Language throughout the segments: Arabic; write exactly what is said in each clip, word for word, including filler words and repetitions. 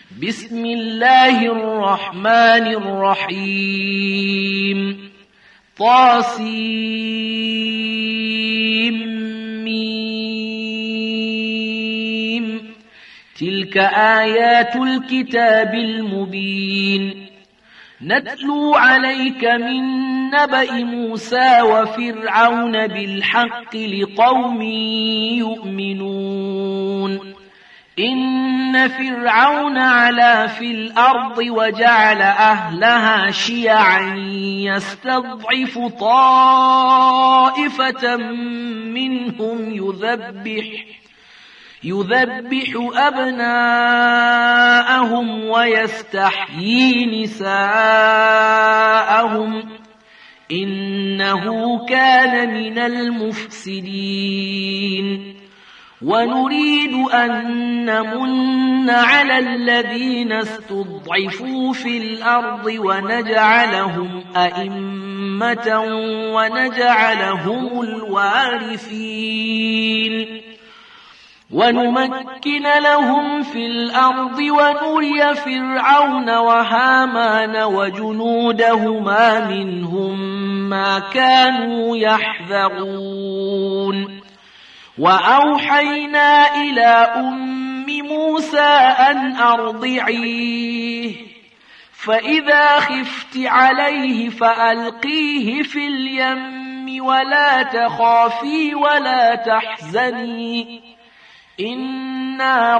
بسم الله الرحمن الرحيم طاسيم تلك آيات الكتاب المبين نتلو عليك من نبأ موسى وفرعون بالحق لقوم يؤمنون إن فرعون علا في الأرض وجعل أهلها شيعا يستضعف طائفة منهم يذبح يذبح أبناءهم ويستحيي نساءهم إنه كان من المفسدين ونريد أن نمن على الذين استضعفوا في الأرض ونجعلهم أئمة ونجعلهم الوارثين ونمكن لهم في الأرض ونري فرعون وهامان وجنودهما منهم ما كانوا يحذرون وأوحينا إلى أم موسى أن أرضعيه فإذا خفت عليه فألقيه في اليم ولا تخافي ولا تحزني إنا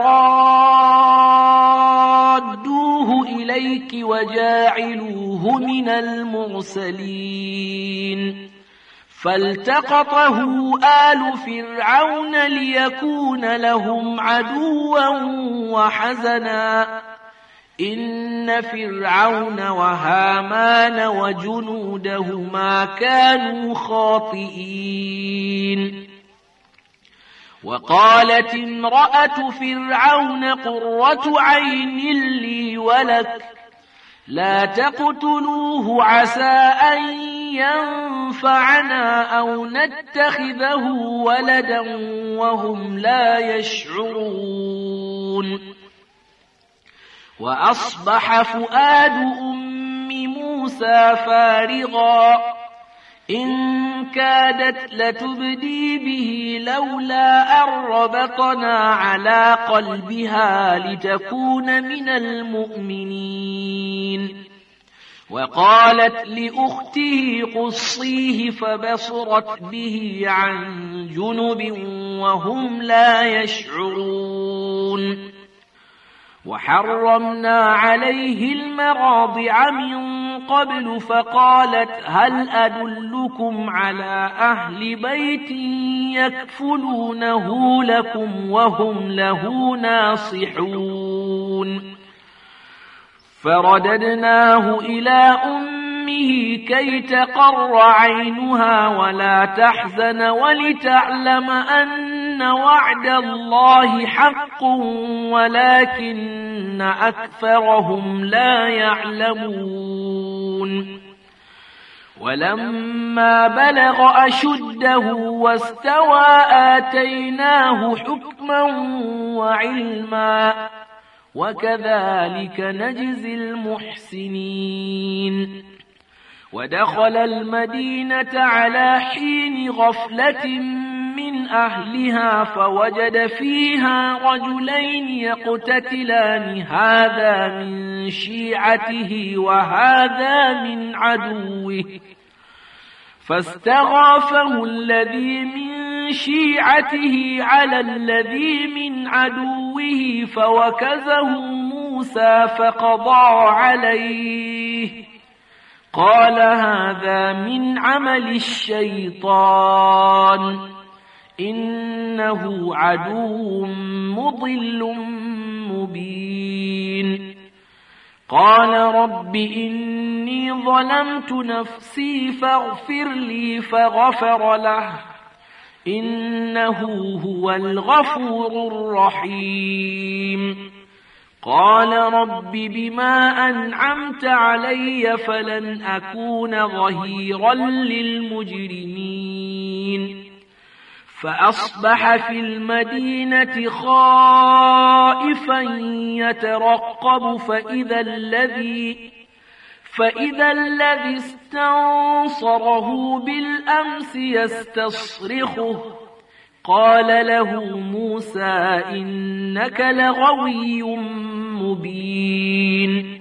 رادوه إليك وجاعلوه من المرسلين فالتقطه آل فرعون ليكون لهم عدوا وحزنا إن فرعون وهامان وجنودهما كانوا خاطئين وقالت امرأة فرعون قرة عين لي ولك لا تقتلوه عسى أن ينفعنا أو نتخذه ولدا وهم لا يشعرون وأصبح فؤاد أم موسى فارغا إن كادت لتبدي به لولا أن ربطنا على قلبها لتكون من المؤمنين وقالت لأخته قصيه فبصرت به عن جنب وهم لا يشعرون وحرمنا عليه المراضع من قبل فقالت هل أدلكم على أهل بيت يكفلونه لكم وهم له ناصحون فرددناه إلى أمه كي تقر عينها ولا تحزن ولتعلم أن وعد الله حق ولكن أكثرهم لا يعلمون ولما بلغ أشده واستوى آتيناه حكما وعلما وكذلك نجزي المحسنين ودخل المدينة على حين غفلة من أهلها فوجد فيها رجلين يقتتلان هذا من شيعته وهذا من عدوه فاستغاثه الذي من شيعته على الذي من عدوه فوكزه موسى فقضى عليه قال هذا من عمل الشيطان إنه عدو مضل مبين قال رب إني ظلمت نفسي فاغفر لي فغفر له إنه هو الغفور الرحيم قال رب بما أنعمت علي فلن أكون ظهيرا للمجرمين فأصبح في المدينة خائفا يترقب فإذا الذي فإذا الذي استنصره بالأمس يستصرخه قال له موسى إنك لغوي مبين.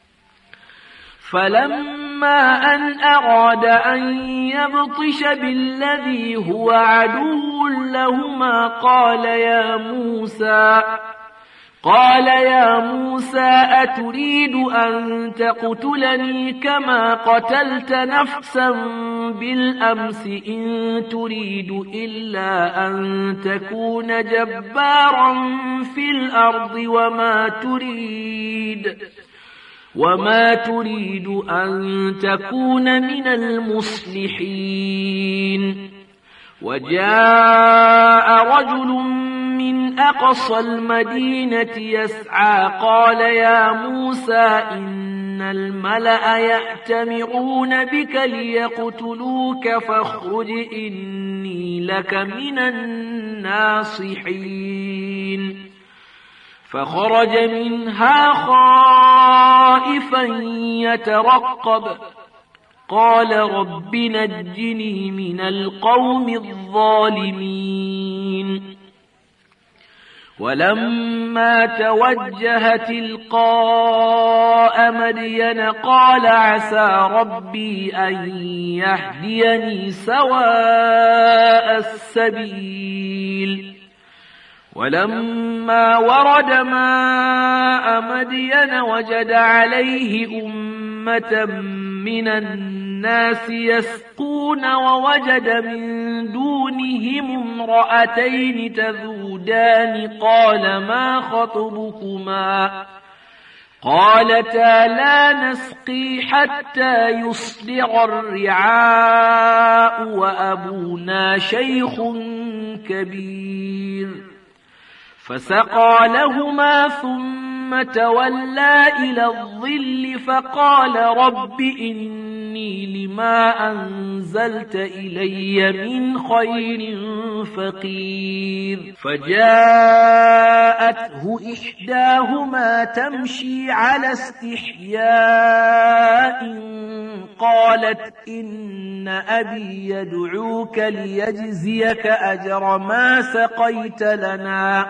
فلما أن أراد أن يبطش بالذي هو عدو لهما قال يا موسى قال يا موسى أتريد أن تقتلني كما قتلت نفسا بالأمس إن تريد إلا أن تكون جبارا في الأرض وما تريد وما تريد أن تكون من المصلحين. وجاء رجل من أقصى المدينة يسعى قال يا موسى إن الملأ يأتمرون بك ليقتلوك فاخرج إني لك من الناصحين. فخرج منها خائفا يترقب قال رب نجني من القوم الظالمين. ولما توجه تلقاء مدين قال عسى ربي أن يهديني سواء السبيل. ولما ورد ماء مدين وجد عليه أمة من الناس يسقون ووجد من دونهم امرأتين تذودان قال ما خطبكما قالتا لا نسقي حتى يصدر الرعاء وأبونا شيخ كبير. فسقى لهما ثم تولى إلى الظل فقال رب إني لما أنزلت إلي من خير فقير. فجاءته إحداهما تمشي على استحياء قالت إن أبي يدعوك ليجزيك أجر ما سقيت لنا.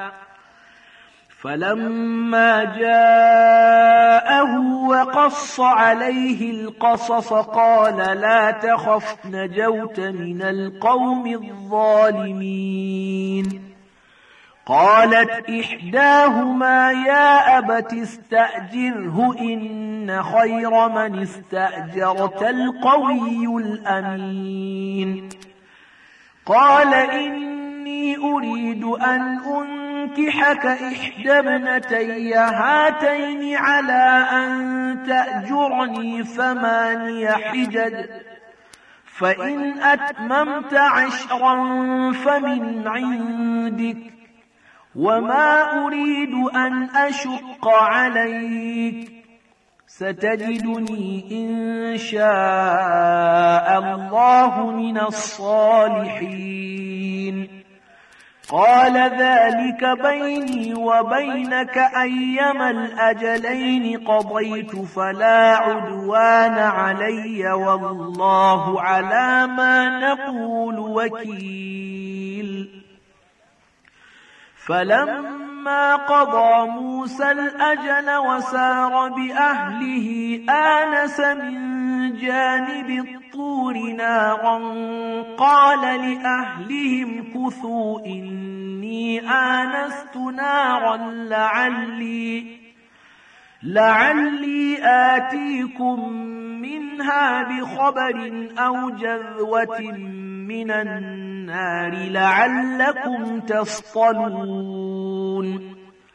فلما جاءه وقص عليه القصص قال لا تخف نجوت من القوم الظالمين. قالت إحداهما يا أبت استأجره إن خير من استأجرت القوي الأمين. قال إني أريد أن أنكحك إحدى ابنتي هاتين على أن تأجرني ثماني حجج فإن أتممت عشرا فمن عندك وما أريد أن أشق عليك ستجدني إن شاء الله من الصالحين. قال ذلك بيني وبينك أيما الأجلين قضيت فلا عدوان علي والله على ما نقول وكيل. فلما قضى موسى الأجل وسار بأهله آنس من جانب الطور نارا قال لأهلهم كثوا إني آنست نارا لعلي, لعلي آتيكم منها بخبر أو جذوة من النار لعلكم تصطلون.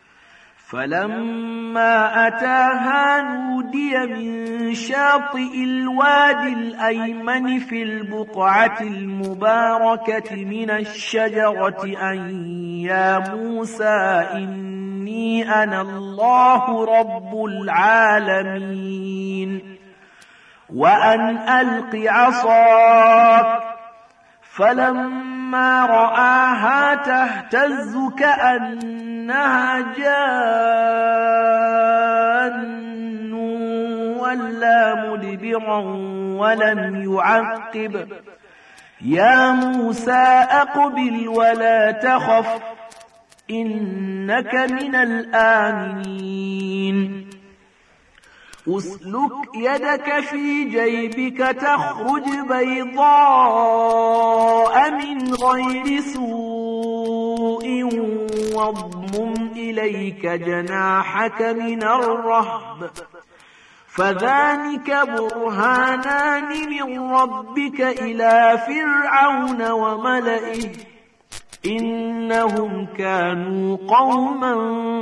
فلما أتاها نودي من شاطئ الوادي الأيمن في البقعة المباركة من الشجرة أن يا موسى إني أنا الله رب العالمين وأن ألق عصاك. فلما فلما رآها تهتز كأنها جان ولا مدبرا ولم يعقب يا موسى أقبل ولا تخف إنك من الآمنين أسلك يدك في جيبك تخرج بيضاء من غير سوء واضمم إليك جناحك من الرهب فذلك برهانان من ربك إلى فرعون وملئه إنهم كانوا قوما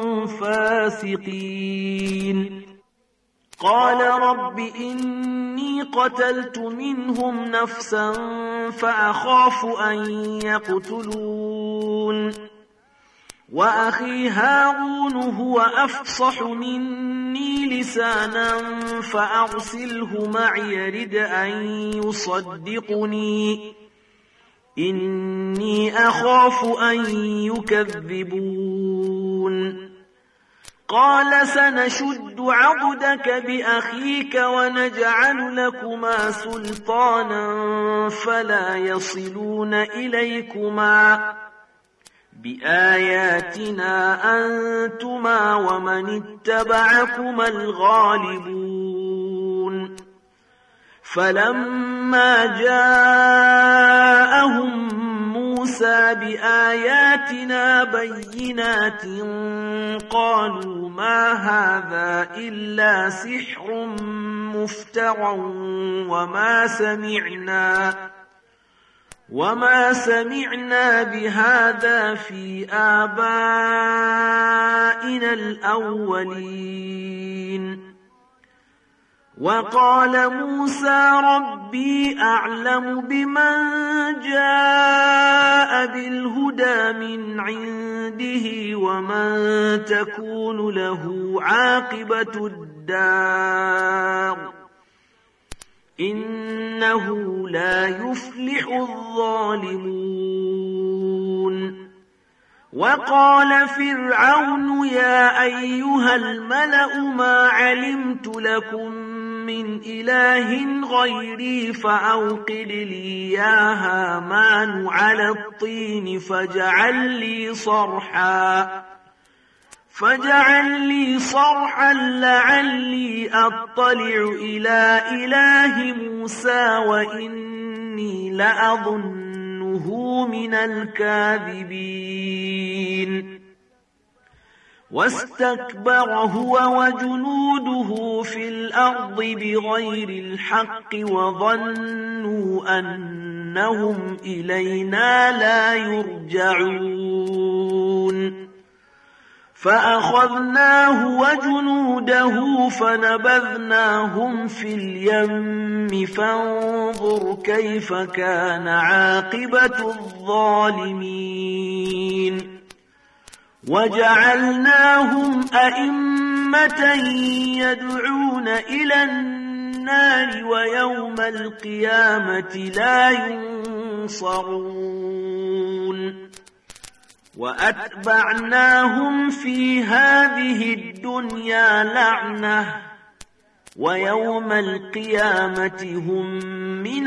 فاسقين قال رب إني قتلت منهم نفسا فأخاف أن يقتلون وأخي هارون هو أفصح مني لسانا فأرسله معي يرد أن يصدقني إني أخاف أن يكذبون قال سنشد عضدك بأخيك ونجعل لكما سلطانا فلا يصلون إليكما بآياتنا أنتما ومن اتبعكما الغالبون فلما جاءهم موسى بآياتنا بينات قالوا ما هذا إلا سحر مفترى وما سمعنا وما سمعنا بهذا في آبائنا الأولين وقال موسى ربي أعلم بمن جاء بالهدى من عنده ومن تكون له عاقبة الدار إنه لا يفلح الظالمون وقال فرعون يا أيها الملأ ما علمت لكم من إله غيري فأوقد لي يا هامان على الطين فاجعل لي صرحا فاجعل لي صرحا لعلي أطلع إلى إله موسى وإني لأظنه من الكاذبين واستكبر هو وجنوده في الأرض بغير الحق وظنوا أنهم إلينا لا يرجعون فأخذناه وجنوده فنبذناهم في اليم فانظر كيف كان عاقبة الظالمين وجعلناهم أئمة يدعون إلى النار ويوم القيامة لا ينصرون وأتبعناهم في هذه الدنيا لعنة ويوم القيامة هم من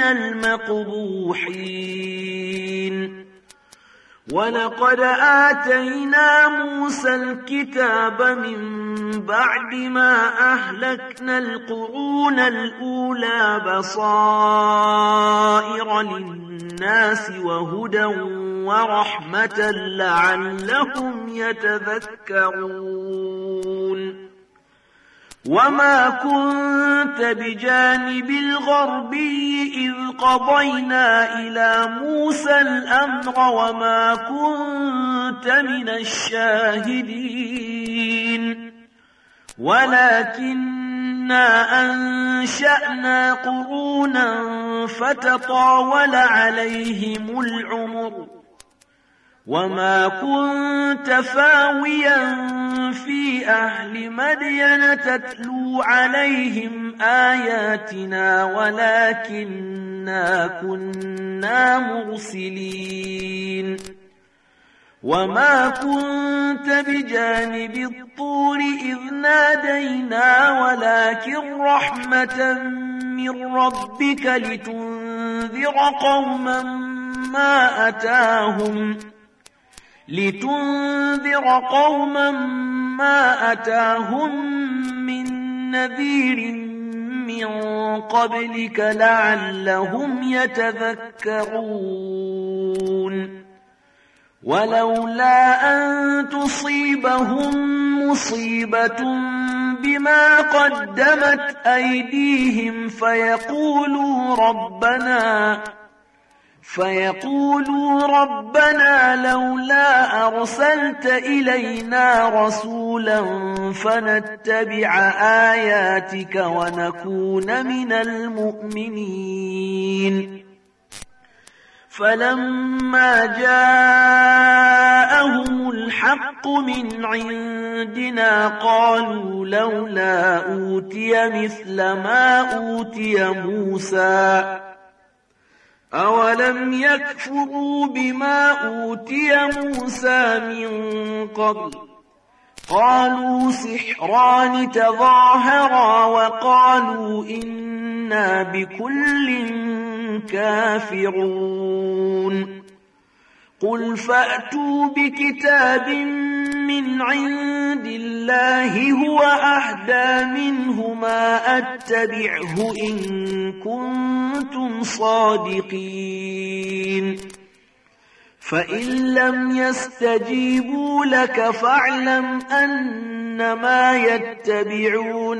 المقبوحين ولقد آتينا موسى الكتاب من بعد ما أهلكنا القرون الأولى بصائر للناس وهدى ورحمة لعلهم يتذكرون وما كنت بجانب الغربي إذ قضينا إلى موسى الأمر وما كنت من الشاهدين ولكننا أنشأنا قرونا فتطاول عليهم العمر وما كنت ثاويا في أهل مدين تتلو عليهم آياتنا ولكننا كنا مرسلين وما كنت بجانب الطور إذ نادينا ولكن رحمة من ربك لتنذر قوما ما أتاهم لتنذر قوما ما أتاهم من نذير من قبلك لعلهم يتذكرون ولولا أن تصيبهم مصيبة بما قدمت أيديهم فيقولوا ربنا فيقولوا ربنا لولا أرسلت إلينا رسولا فنتبع آياتك ونكون من المؤمنين فلما جاءهم الحق من عندنا قالوا لولا أوتي مثل ما أوتي موسى أولم يكفروا بما أوتي موسى من قبل قالوا سحران تظاهرا وقالوا إنا بكل كافرون قل فأتوا بكتاب من عند الله هو أهدى منهما أتبعه إن كنتم صادقين فإن لم يستجيبوا لك فاعلم أنما يتبعون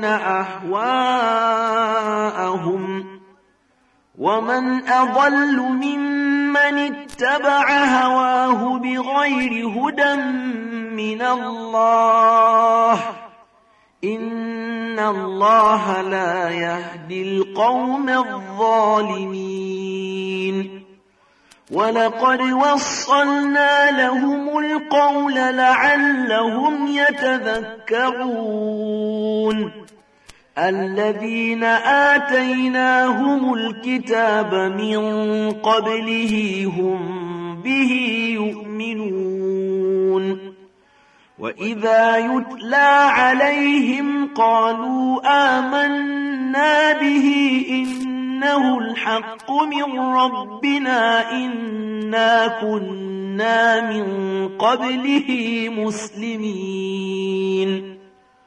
أهواءهم ومن أضل ممن اتبع هواه بغير هدى من الله إن الله لا يهدي القوم الظالمين ولقد وصلنا لهم القول لعلهم يتذكرون الذين آتيناهم الكتاب من قبله هم به يؤمنون وإذا يتلى عليهم قالوا آمنا به إنه الحق من ربنا إنا كنا من قبله مسلمين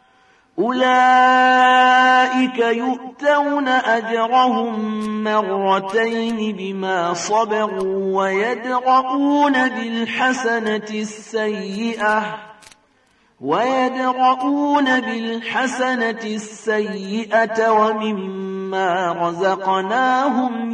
أولئك يؤتون أجرهم مرتين بما صبروا ويدرؤون بالحسنة السيئة ويدرؤون بالحسنة السيئة ومما رزقناهم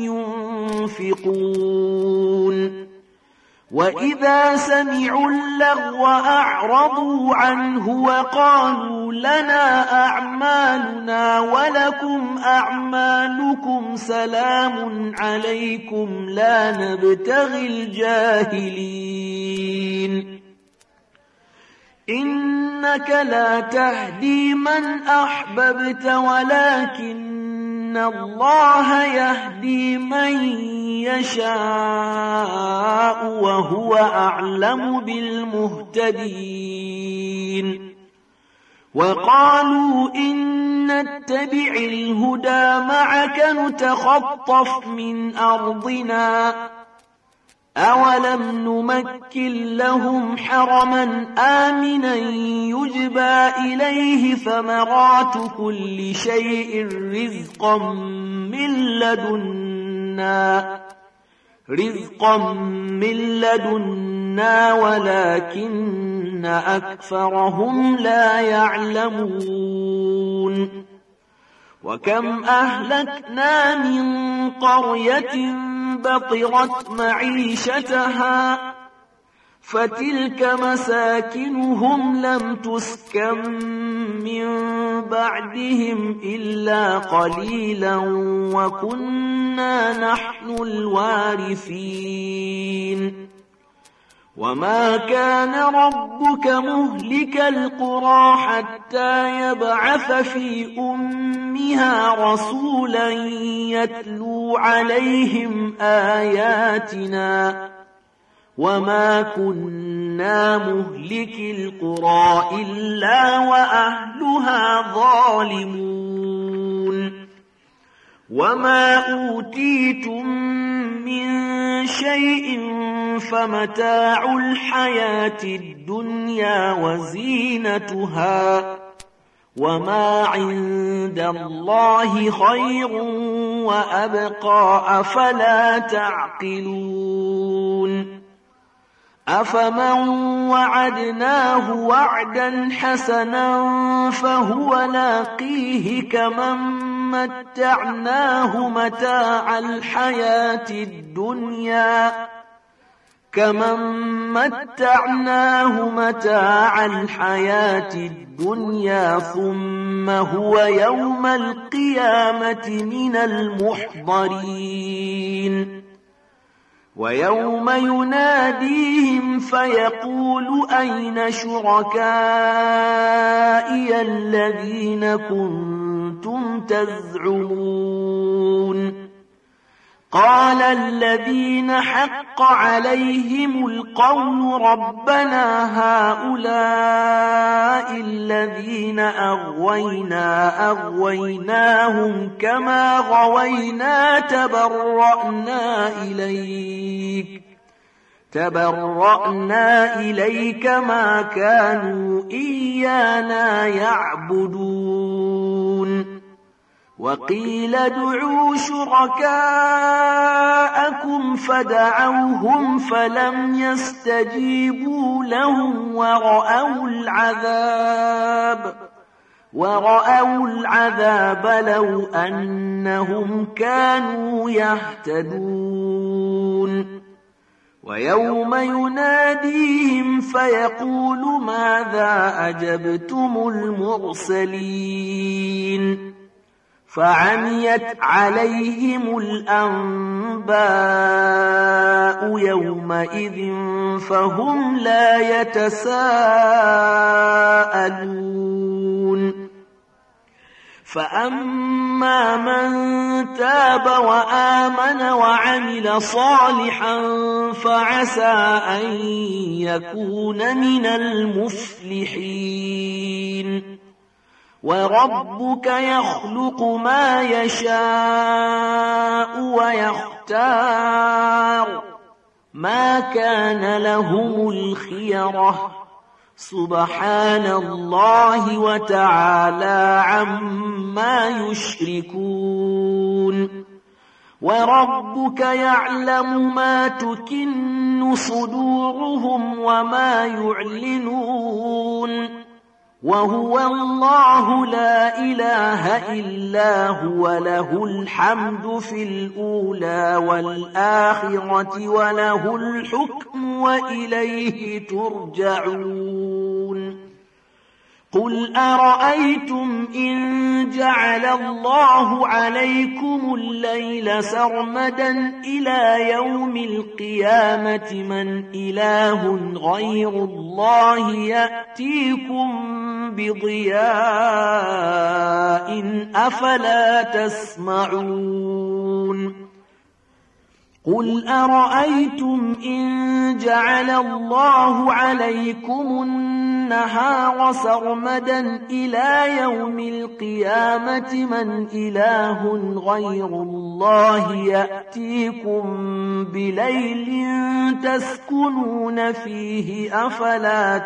ينفقون وإذا سمعوا اللغو أعرضوا عنه وقالوا لنا أعمالنا ولكم أعمالكم سلام عليكم لا نبتغي الجاهلين إنك لا تهدي من أحببت ولكن الله يهدي من يشاء وهو أعلم بالمهتدين وقالوا إن نتبع الهدى معك نتخطف من أرضنا أولم نمكن لهم حرما آمنا يجبى إليه ثمرات كل شيء رزقا من لدنا رزقا من لدنا ولكن أكثرهم لا يعلمون وكم أهلكنا من قرية بطرت معيشتها فتلك مساكنهم لم تسكن من بعدهم إلا قليلا وكنا نحن الوارثين وما كان ربك مهلك القرى حتى يبعث في أمها رسولا يتلو عليهم آياتنا وما كنا مهلك القرى إلا وأهلها ظالمون وما أوتيتم من شيء فمتاع الحياة الدنيا وزينتها وما عند الله خير وأبقى أفلا تعقلون أفمن وعدناه وعدا حسنا فهو لاقيه كمن متعناه متاع الحياة الدنيا كمن متعناه متاع الحياة الدنيا ثم هو يوم القيامة من المحضرين ويوم يناديهم فيقول أين شركائي الذين كنتم تزعمون قال الذين حق عليهم القول ربنا هؤلاء الذين أغوينا أغويناهم كما غوينا تبرأنا إليك تبرأنا إليك ما كانوا إيانا يعبدون وقيل ادعوا شركاءكم فدعوهم فلم يستجيبوا لهم ورأوا العذاب ورأوا العذاب لو أنهم كانوا يهتدون ويوم يناديهم فيقول ماذا أجبتم المرسلين فعميت عليهم الأنباء يومئذ فهم لا يتساءلون فأما من تاب وآمن وعمل صالحا فعسى أن يكون من المفلحين وربك يخلق ما يشاء ويختار ما كان لهم الخيرة سبحان الله وتعالى عما يشركون وربك يعلم ما تكن صدورهم وما يعلنون وهو الله لا إله إلا هو له الحمد في الأولى والآخرة وله الحكم وإليه ترجعون قل أرأيتم إن جعل الله عليكم الليل سرمدا إلى يوم القيامة من إله غير الله يأتيكم بضياء أفلا تسمعون قل أرأيتم إن جعل الله عليكم النهار سرمدا إلى يوم القيامة من إله غير الله يأتيكم بليل تسكنون فيه أفلا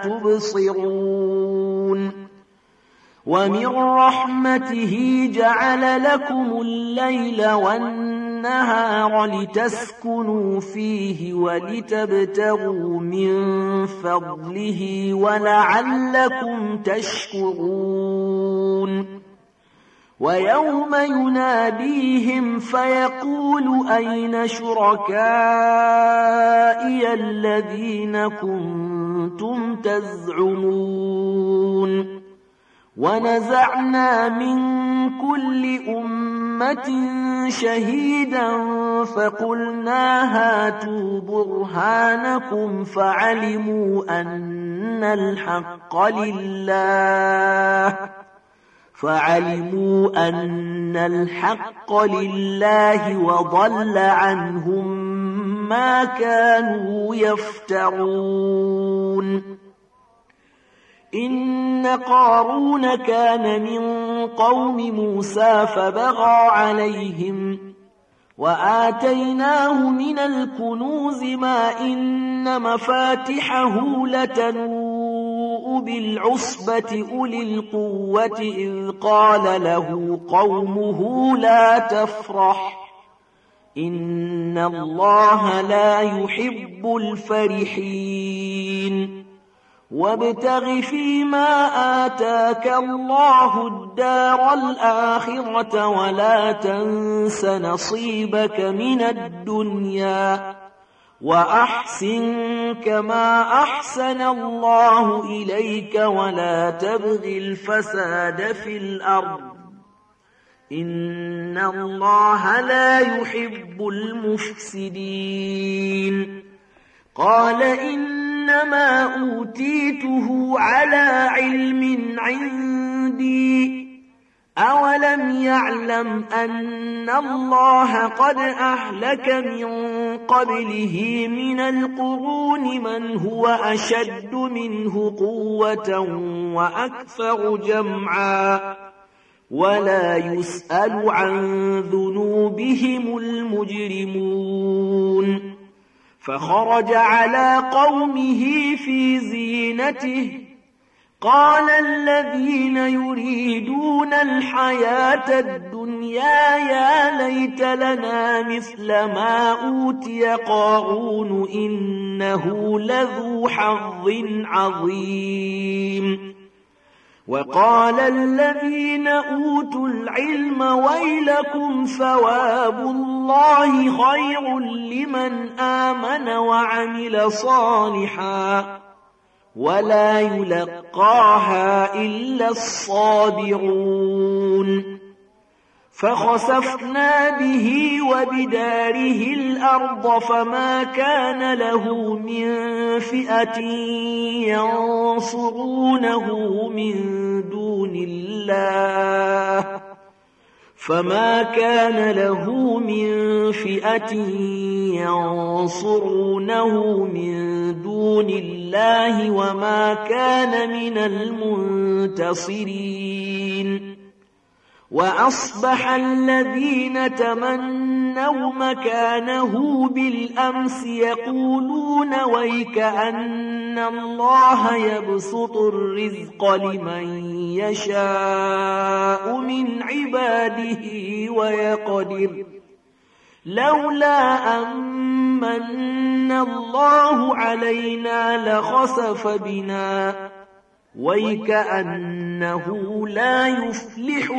تبصرون ومن رحمته جعل لكم الليل والنهار لتسكنوا فيه ولتبتغوا من فضله ولعلكم تشكرون ويوم يناديهم فيقول أين شركائي الذين كنتم تزعمون ونزعنا من كل أمة شهيدا فقلنا هاتوا برهانكم فعلموا أن الحق لله فعلموا أن الحق لله وضل عنهم ما كانوا يفترون. إن قارون كان من قوم موسى فبغى عليهم وآتيناه من الكنوز ما إن مفاتحه لتنوء بالعصبة أولي القوة إذ قال له قومه لا تفرح إن الله لا يحب الفرحين. وابتغ فيما آتاك الله الدار الآخرة ولا تنس نصيبك من الدنيا وأحسن كما أحسن الله إليك ولا تبغ الفساد في الأرض إن الله لا يحب المفسدين. قال إنما أوتيته على علم عندي أولم يعلم أن الله قد أهلك من قبله من القرون من هو أشد منه قوة وأكثر جمعا ولا يسأل عن ذنوبهم المجرمون. فخرج على قومه في زينته قال الذين يريدون الحياة الدنيا يا ليت لنا مثل ما أوتي قارون إنه لذو حظ عظيم. وقال الذين أوتوا العلم ويلكم ثواب الله خير لمن آمن وعمل صالحا ولا يلقاها إلا الصابرون. فخسفنا به وبداره الأرض فما كان له من فئة ينصرونه من دون الله فما كان له من فئة ينصرونه من دون الله وما كان من المنتصرين. وأصبح الذين تمنوا مكانه بالأمس يقولون ويك أن الله يبسط الرزق لمن يشاء من عباده ويقدر لولا أمن الله علينا لخسف بنا ويكأنه لا يفلح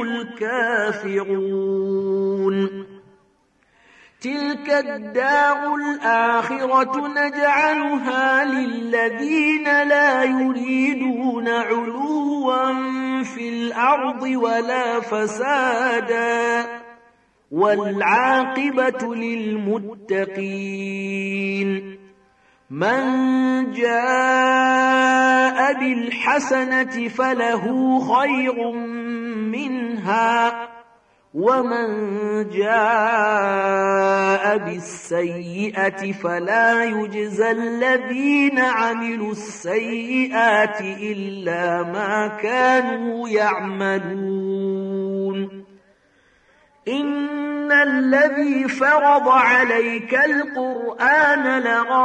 الكافرون. تلك الدار الآخرة نجعلها للذين لا يريدون علوا في الأرض ولا فسادا والعاقبة للمتقين. من جاء بالحسنة فله خير منها ومن جاء بالسيئة فلا يجزى الذين عملوا السيئات إلا ما كانوا يعملون. إن الذي فرض عليك القرآن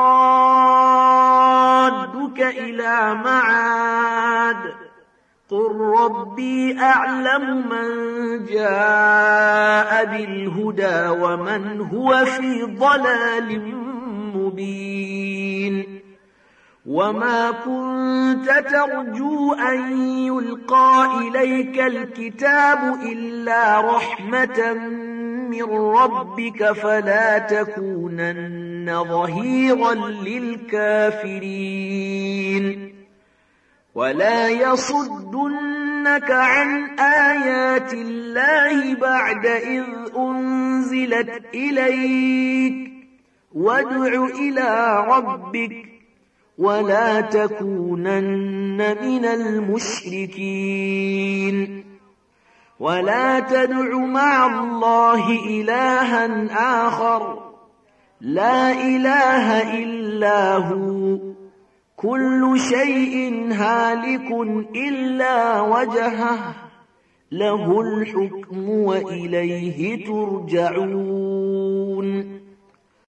لرادك إلى معاد قل ربي أعلم من جاء بالهدى ومن هو في ضلال مبين. وما كنت ترجو أن يلقى إليك الكتاب إلا رحمة من ربك فلا تكونن ظهيرا للكافرين. ولا يصدن يسألونك عن آيات الله بعد إذ أنزلت إليك وادع إلى ربك ولا تكونن من المشركين ولا تدع مع الله إلها آخر لا إله إلا هو كل شيء هالك إلا وجهه له الحكم وإليه ترجعون